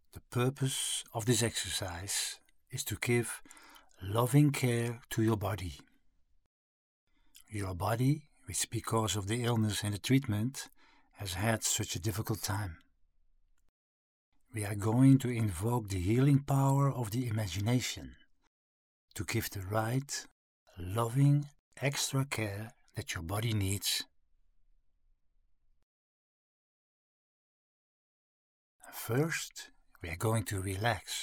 The purpose of this exercise is to give loving care to your body. Your body, which because of the illness and the treatment has had such a difficult time. We are going to invoke the healing power of the imagination to give the right, loving, extra care that your body needs. First, we are going to relax.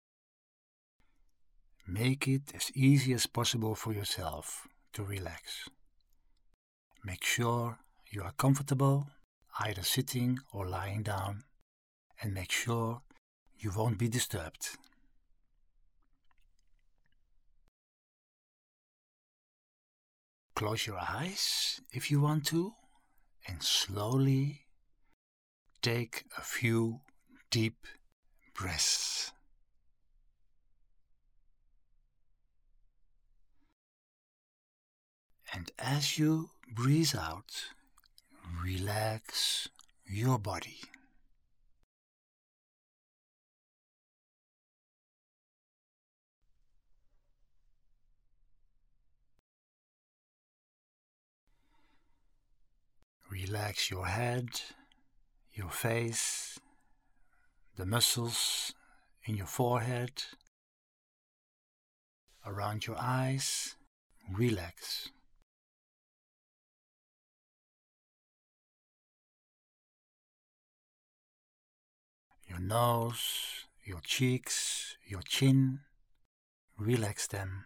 Make it as easy as possible for yourself to relax. Make sure you are comfortable, either sitting or lying down, and make sure you won't be disturbed. Close your eyes if you want to, and slowly take a few deep breaths. And as you breathe out, relax your body. Relax your head, your face, the muscles in your forehead, around your eyes. Relax. Your nose, your cheeks, your chin, relax them.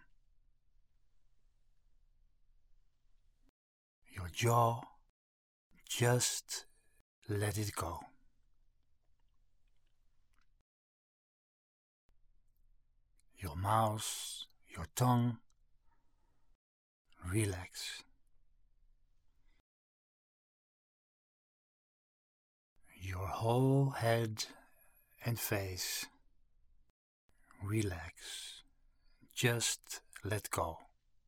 Your jaw, just let it go. Your mouth, your tongue, relax. Your whole head and face, relax. Just let go.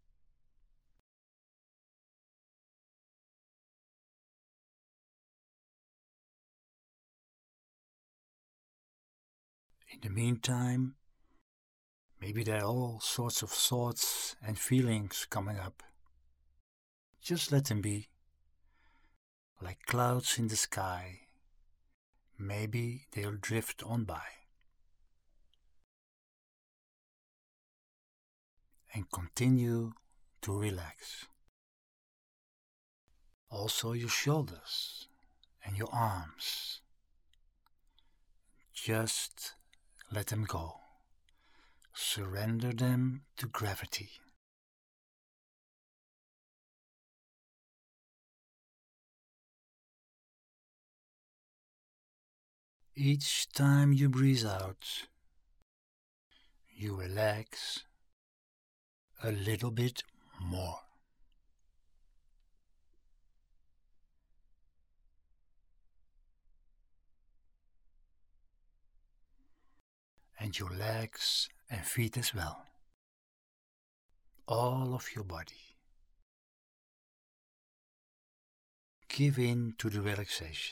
In the meantime, maybe there are all sorts of thoughts and feelings coming up. Just let them be, like clouds in the sky. Maybe they'll drift on by. And continue to relax. Also your shoulders and your arms. Just let them go. Surrender them to gravity. Each time you breathe out, you relax a little bit more. And your legs and feet as well. All of your body. Give in to the relaxation.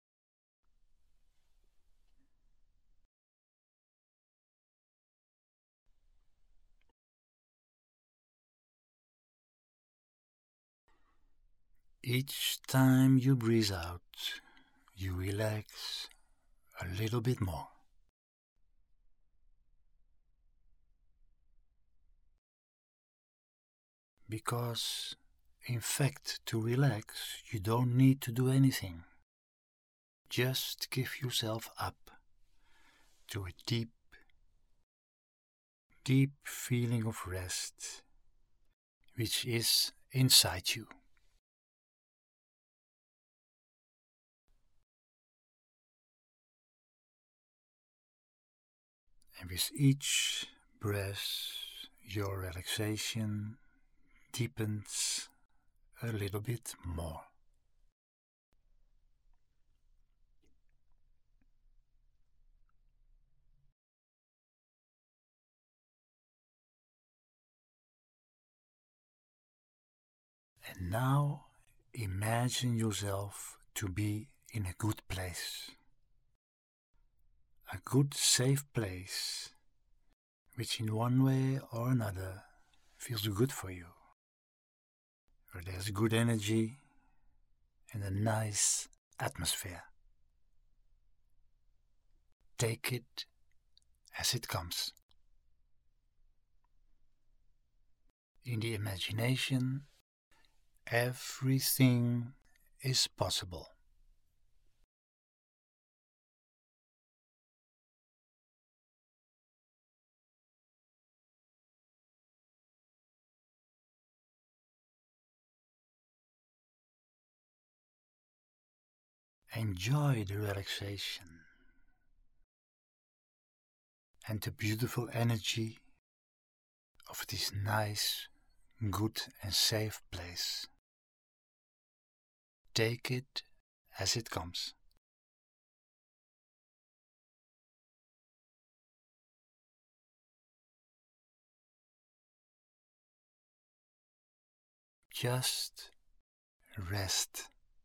Each time you breathe out, you relax a little bit more. Because, in fact, to relax, you don't need to do anything. Just give yourself up to a deep, deep feeling of rest, which is inside you. And with each breath, your relaxation deepens a little bit more. And now imagine yourself to be in a good place. a good safe place which in one way or another feels good for you, where there's good energy and a nice atmosphere. Take it as it comes. In the imagination, everything is possible. Enjoy the relaxation and the beautiful energy of this nice, good and safe place. Take it as it comes. Just rest.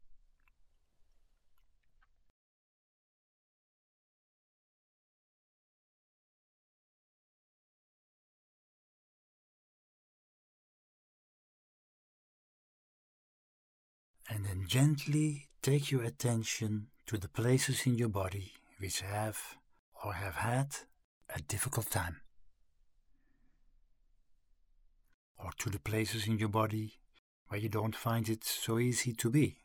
And then gently take your attention to the places in your body which have or have had a difficult time. Or to the places in your body where you don't find it so easy to be.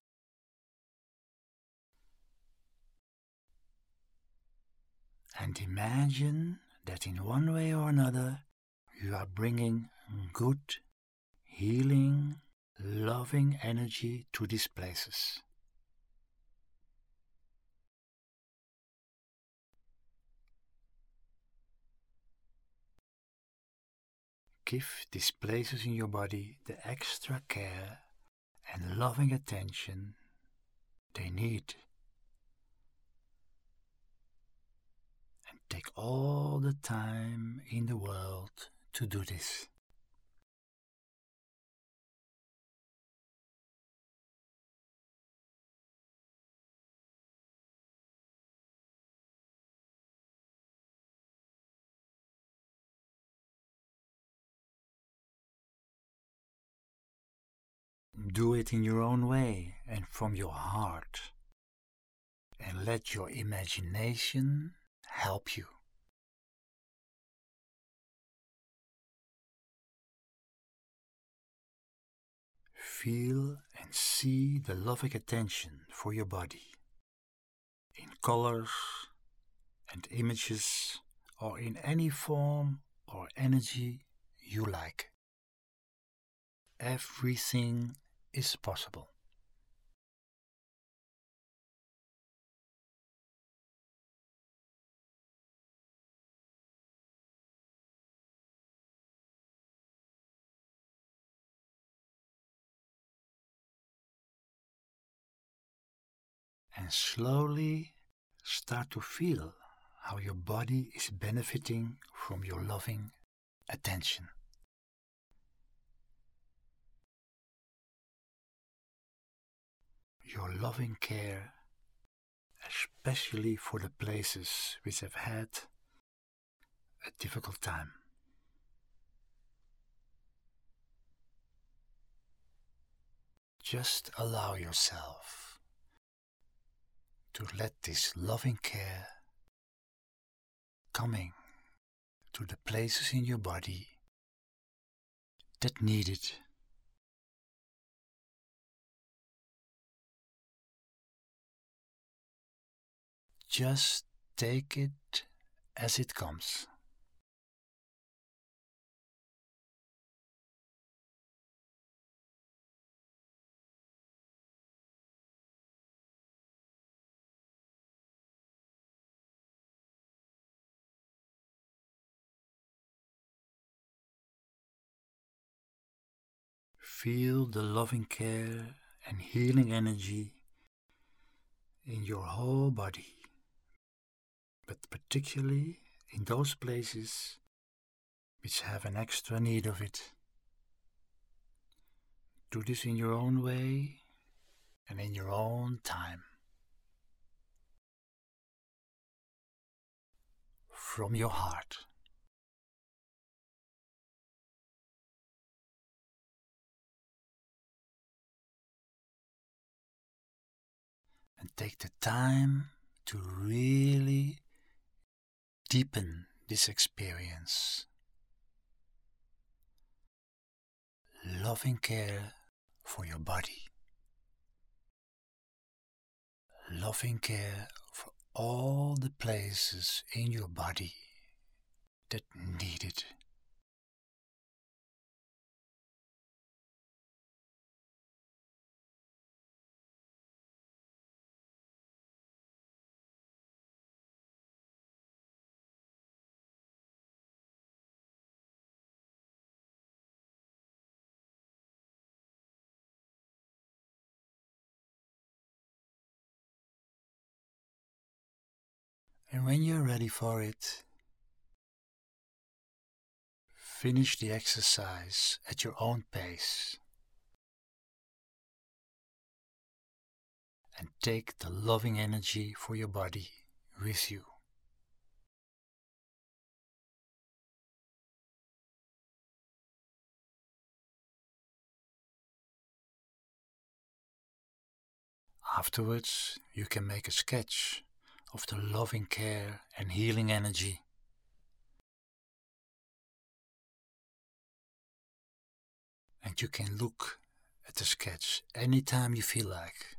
And imagine that in one way or another you are bringing good, healing, loving energy to these places. Give these places in your body the extra care and loving attention they need. And take all the time in the world to do this. Do it in your own way and from your heart. And let your imagination help you. Feel and see the loving attention for your body in colors and images or in any form or energy you like. Everything is possible. And slowly start to feel how your body is benefiting from your loving attention. Your loving care, especially for the places which have had a difficult time. Just allow yourself to let this loving care coming to the places in your body that need it. Just take it as it comes. Feel the loving care and healing energy in your whole body, but particularly in those places which have an extra need of it. Do this in your own way and in your own time. from your heart. And take the time to really deepen this experience. Loving care for your body. Loving care for all the places in your body that need it. And when you're ready for it, finish the exercise at your own pace and take the loving energy for your body with you. Afterwards, you can make a sketch of the loving care and healing energy. And you can look at the sketch anytime you feel like,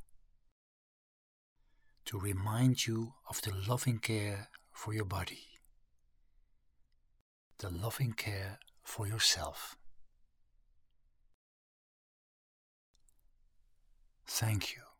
to remind you of the loving care for your body, the loving care for yourself. Thank you.